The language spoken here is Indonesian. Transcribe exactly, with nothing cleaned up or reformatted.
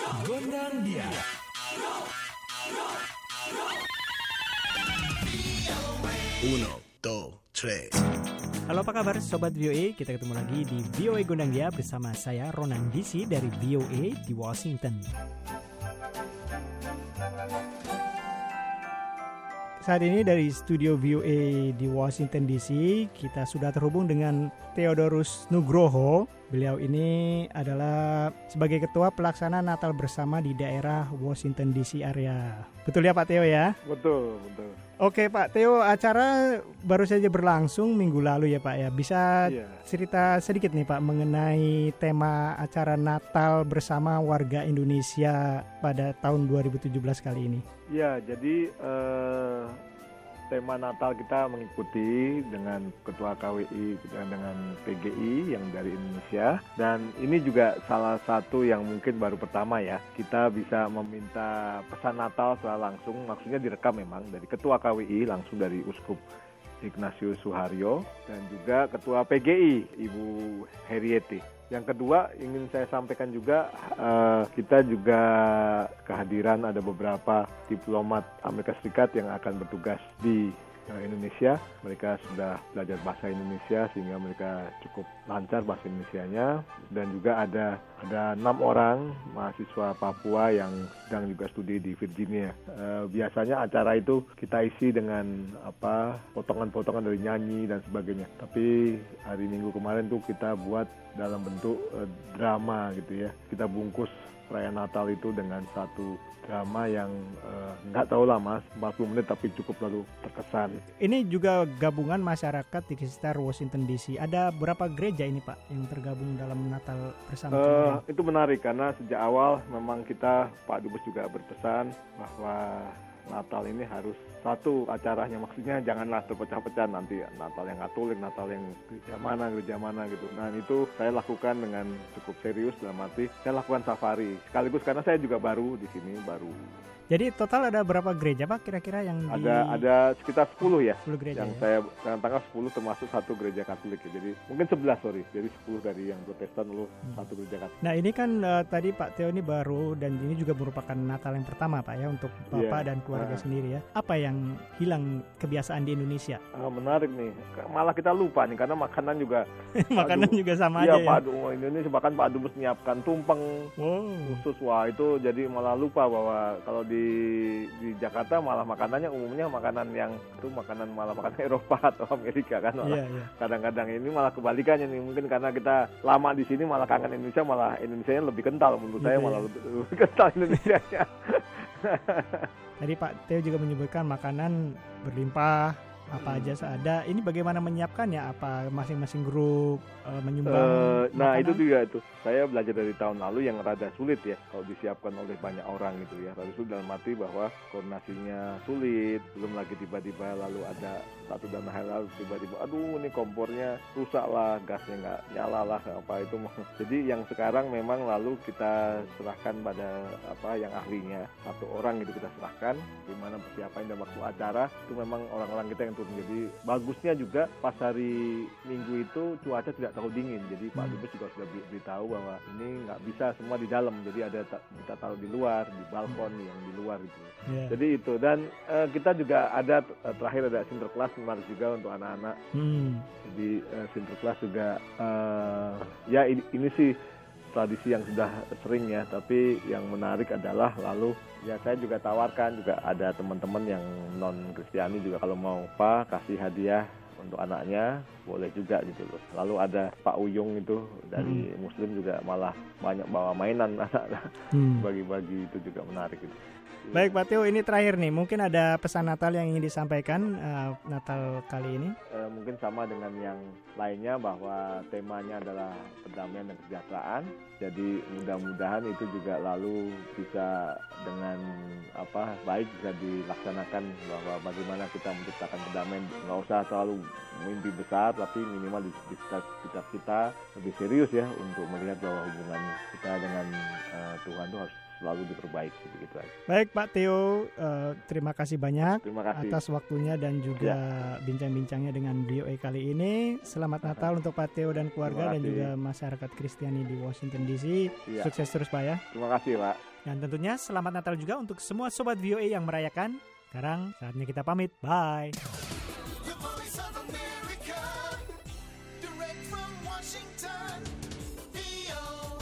Gondang dia. Uno, dos, tres. Halo, apa kabar Sobat V O A? Kita ketemu lagi di V O A Gondang Dia bersama saya Ronan D C dari V O A di Washington. Saat ini dari studio V O A di Washington D C kita sudah terhubung dengan Theodorus Nugroho. Beliau ini adalah sebagai ketua pelaksana Natal bersama di daerah Washington D C area. Betul ya Pak Theo ya? Betul, betul. Oke Pak Theo, acara baru saja berlangsung minggu lalu ya Pak ya. Bisa Iya. cerita sedikit nih Pak mengenai tema acara Natal bersama warga Indonesia pada tahun dua ribu tujuh belas kali ini. Ya, jadi eh, tema Natal kita mengikuti dengan Ketua K W I dan dengan P G I yang dari Indonesia. Dan ini juga salah satu yang mungkin baru pertama ya, kita bisa meminta pesan Natal secara langsung, maksudnya direkam memang dari Ketua K W I langsung dari Uskup Ignatius Suharyo dan juga Ketua P G I Ibu Heriete. Yang kedua ingin saya sampaikan juga uh, kita juga kehadiran ada beberapa diplomat Amerika Serikat yang akan bertugas di uh, Indonesia. Mereka sudah belajar bahasa Indonesia sehingga mereka cukup lancar bahasa Indonesianya, dan juga ada ada enam orang mahasiswa Papua yang sedang juga studi di Virginia. Uh, biasanya acara itu kita isi dengan apa potongan-potongan dari nyanyi dan sebagainya. Tapi hari Minggu kemarin tuh kita buat dalam bentuk uh, drama gitu ya. Kita bungkus perayaan Natal itu dengan satu drama yang uh, nggak tahu lah mas, empat puluh menit tapi cukup lalu terkesan. Ini juga gabungan masyarakat di sekitar Washington D C. Ada berapa gereja ini Pak yang tergabung dalam Natal bersama? Uh, itu menarik karena sejak awal memang kita, Pak Dubes juga berpesan bahwa Natal ini harus satu acaranya, maksudnya janganlah terpecah-pecah nanti Natal yang Katolik, Natal yang gereja mana, gereja mana gitu. Nah itu saya lakukan dengan cukup serius, dalam arti saya lakukan safari sekaligus karena saya juga baru di sini, baru. Jadi total ada berapa gereja Pak kira-kira yang di... Ada ada sekitar sepuluh ya. sepuluh gereja Yang ya? saya dengan tanggal sepuluh termasuk satu gereja Katolik ya. Jadi mungkin sebelas sorry. Jadi sepuluh dari yang Protestan lalu hmm. satu gereja Katolik. Nah ini kan uh, tadi Pak Theo ini baru dan ini juga merupakan Natal yang pertama Pak ya untuk Bapak yeah. dan keluarga uh. sendiri ya. Apa yang hilang kebiasaan di Indonesia? Ah, menarik nih. Malah kita lupa nih karena makanan juga makanan juga sama iya, aja ya. Iya Pak Indonesia bahkan Pak Dubes menyiapkan tumpeng wow. khusus. Wah itu jadi malah lupa bahwa kalau di di Jakarta malah makanannya umumnya makanan yang itu makanan malah makanan Eropa atau Amerika kan malah. Yeah, yeah. Kadang-kadang ini malah kebalikannya nih, mungkin karena kita lama di sini malah kangen Indonesia, malah Indonesianya lebih kental menurut gitu saya ya? Malah lebih, lebih kental Indonesianya. Tadi Pak Theo juga menyebutkan makanan berlimpah apa aja seada. Ini bagaimana menyiapkannya? Apa masing-masing grup uh, menyumbang? Uh, nah makanan? Itu juga itu. Saya belajar dari tahun lalu yang rada sulit ya kalau disiapkan oleh banyak orang gitu ya. Rada sulit dalam arti bahwa koordinasinya sulit. Belum lagi tiba-tiba lalu ada satu dan hal lalu tiba-tiba, aduh ini kompornya rusak lah, gasnya nggak nyala lah, apa itu. Jadi yang sekarang memang lalu kita serahkan pada apa yang ahlinya satu orang gitu kita serahkan. Gimana persiapan dan waktu acara itu memang orang-orang kita yang turun. Jadi bagusnya juga pas hari Minggu itu cuaca tidak terlalu dingin. Jadi Pak Dubes juga sudah beritahu bahwa ini nggak bisa semua di dalam. Jadi ada kita taruh di luar, di balkon yang di luar gitu. Yeah. Jadi itu dan uh, kita juga ada terakhir ada sinterklas menarik juga untuk anak-anak. Hmm. Jadi uh, sinterklas juga uh, ya ini, ini sih tradisi yang sudah sering ya. Tapi yang menarik adalah lalu ya saya juga tawarkan juga ada teman-teman yang non Kristiani juga kalau mau apa kasih hadiah untuk anaknya boleh juga gitu loh. Lalu ada Pak Uyung itu dari hmm. Muslim juga malah banyak bawa mainan anak-anak hmm. bagi-bagi, itu juga menarik gitu. Baik Pak Theo, ini terakhir nih, mungkin ada pesan Natal yang ingin disampaikan uh, Natal kali ini? Uh, mungkin sama dengan yang lainnya bahwa temanya adalah perdamaian dan kesejahteraan. Jadi mudah-mudahan itu juga lalu bisa dengan apa baik bisa dilaksanakan, bahwa bagaimana kita menciptakan perdamaian. Nggak usah terlalu mimpi besar, tapi minimal di sekitar kita lebih serius ya untuk melihat bahwa hubungan kita dengan uh, Tuhan itu harus selalu diperbaiki begitu aja. Baik Pak Theo, uh, terima kasih banyak Terima kasih. atas waktunya dan juga ya. bincang-bincangnya dengan V O A kali ini. Selamat Natal untuk Pak Theo dan keluarga dan juga masyarakat Kristiani di Washington D C. Ya. Sukses terus Pak ya. Terima kasih Pak. Dan tentunya selamat Natal juga untuk semua sobat V O A yang merayakan. Sekarang saatnya kita pamit. Bye. Washington, V O A.